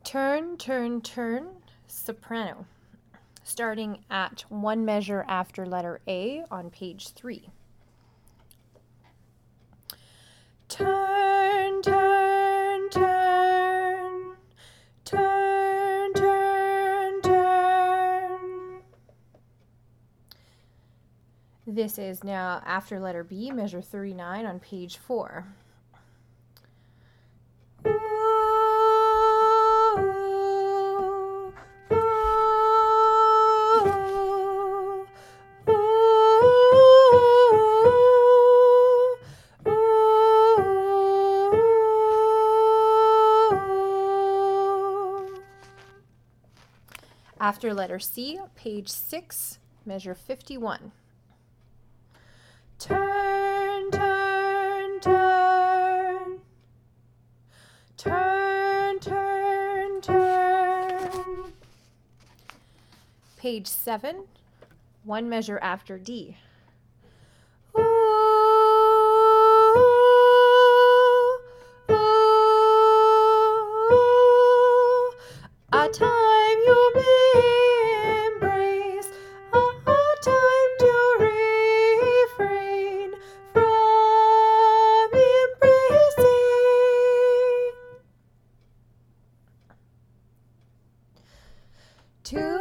Turn, turn, turn, soprano. Starting at one measure after letter A on page 3. Turn, turn, turn, turn, turn, turn. This is now after letter B, measure 39 on page 4. After letter C, page 6, measure 51. Turn, turn, turn. Turn, turn, turn. Page 7, one measure after D. Ooh, ooh, a time you may embrace, a time to refrain from embracing. To